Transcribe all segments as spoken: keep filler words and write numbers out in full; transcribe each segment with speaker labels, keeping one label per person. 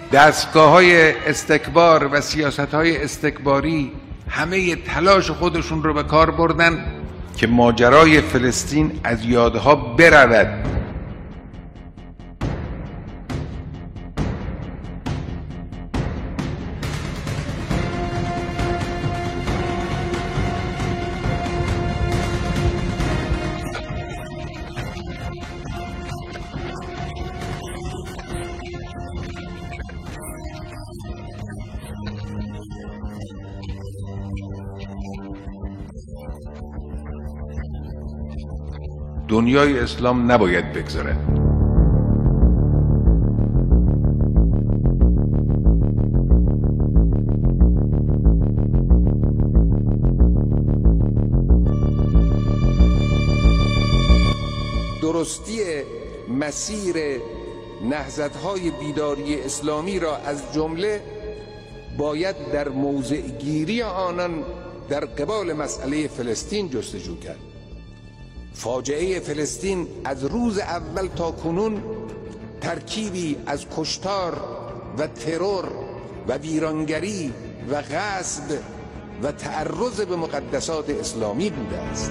Speaker 1: دستگاه‌های استکبار و سیاست‌های استکباری همه تلاش خودشون رو به کار بردن که ماجرای فلسطین از یادها برود. دنیای اسلام نباید بگذارد
Speaker 2: درستی مسیر نهضت‌های بیداری اسلامی را از جمله باید در موضع گیری آنان در قبال مسئله فلسطین جستجو کرد. فاجعه فلسطین از روز اول تا کنون ترکیبی از کشتار و ترور و ویرانگری و غصب و تعرض به مقدسات اسلامی بوده است.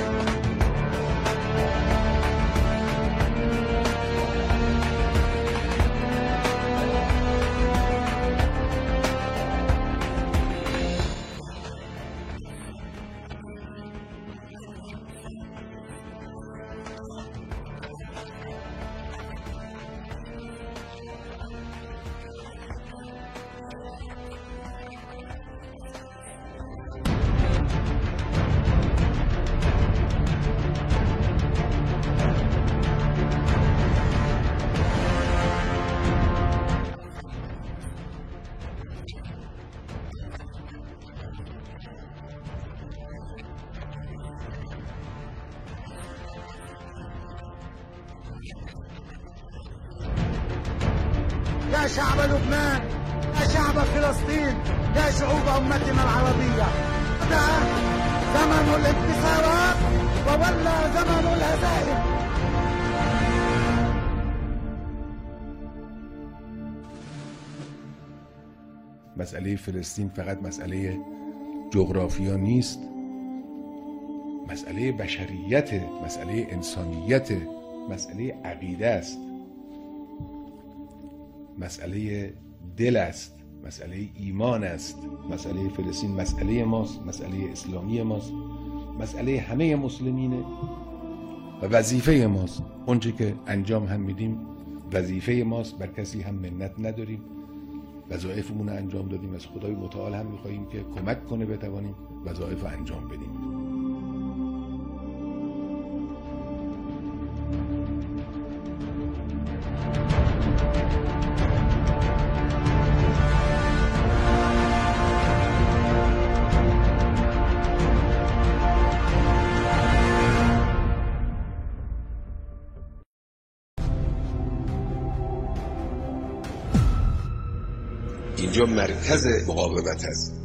Speaker 3: يا شعب لبنان، يا شعب فلسطين، يا شعوب أمتنا العربية، بدأ زمن الانتصارات وولى زمن الهزائم.
Speaker 1: مسئله فلسطین فقط مسئله جغرافیا نیست، مسئله بشریت، مسئله انسانیت، مسئله عقیده است، مسئله دل است، مسئله ایمان است. مسئله فلسطین مسئله ماست، مسئله اسلامی ماست، مسئله همه مسلمینه و وظیفه ماست. اونچه که انجام هم میدیم وظیفه ماست، بر کسی هم منت نداریم، وظایفمون رو انجام دادیم. از خدای متعال هم میخواییم که کمک کنه بتوانیم وظایف انجام بدیم.
Speaker 2: اینجا مرکز مقاومت است.